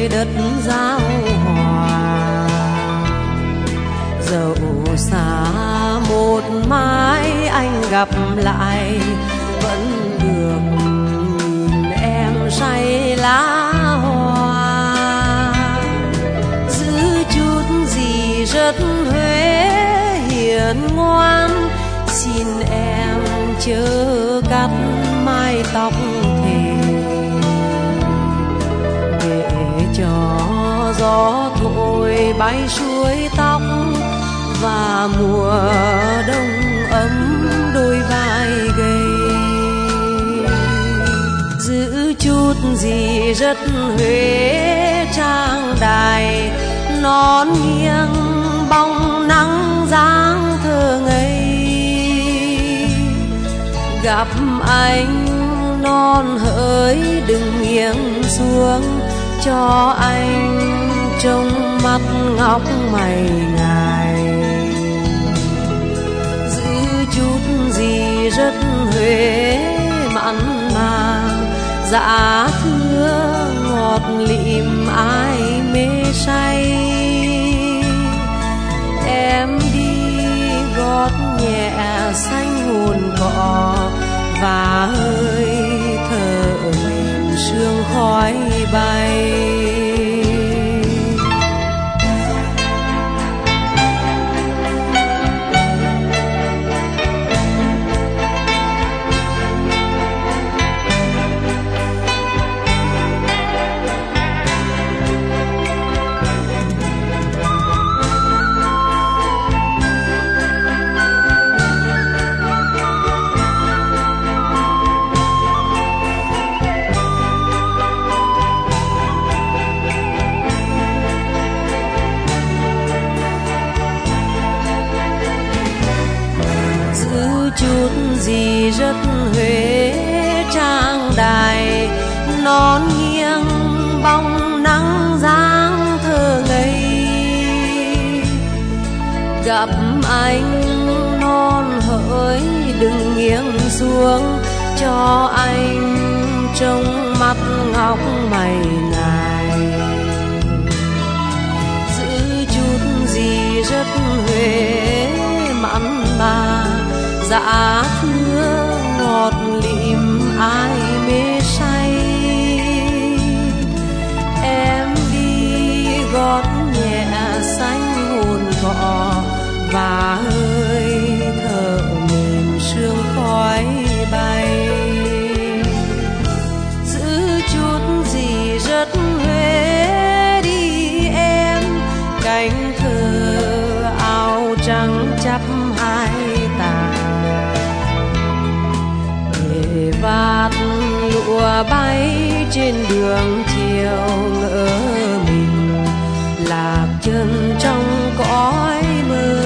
đất giao hòa. Dẫu xa một mai anh gặp lại, vẫn được nhìn em say lá hoa. Giữ chút gì rất Huế hiền ngoan, xin em chớ cắt mái tóc thề, để cho gió thổi bay suối tóc và mùa đông ấm đôi vai gầy. Giữ chút gì rất Huế trang đài, non nghiêng bóng nắng dáng thơ ngây. Gặp anh non hỡi đừng nghiêng xuống, cho anh trong mắt ngọc mày ngài. Giữ chút gì rất Huế mặn mà, dạ thưa ngọt lịm ai mê say. Em đi gót nhẹ xanh hồn cỏ, và hơi thở mềm sương khói bay. Chút gì rất Huế trang đài, non nghiêng bóng nắng dáng thơ ngây. Gặp anh non hỡi đừng nghiêng xuống, cho anh trong mắt ngọc mày ngài. Giữ chút gì rất Huế mặn mà, dạ thưa ngọt lịm ai mê say. Em đi gót nhẹ xanh hồn cỏ, và hơi thở mềm sương khói bay. Giữ chút gì rất Huế đi em, cánh thơ áo trắng chắp hai tà. Vạt lụa bay trên đường chiều ngỡ mình, lạc chân trong cõi mơ.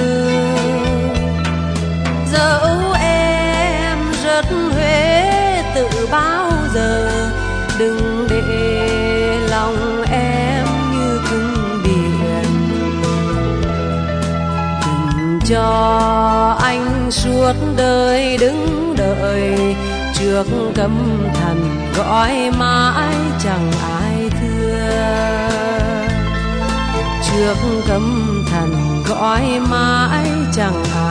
Dẫu em rất Huế tự bao giờ, đừng để lòng em như cứng biển. Đừng cho anh suốt đời đứng đợi, trước cấm thần gọi mãi chẳng ai thưa. Trước cấm thần gọi mãi chẳng ai